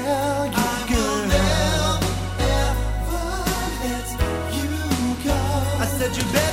tell you, I girl. will never, ever let you go. I said you better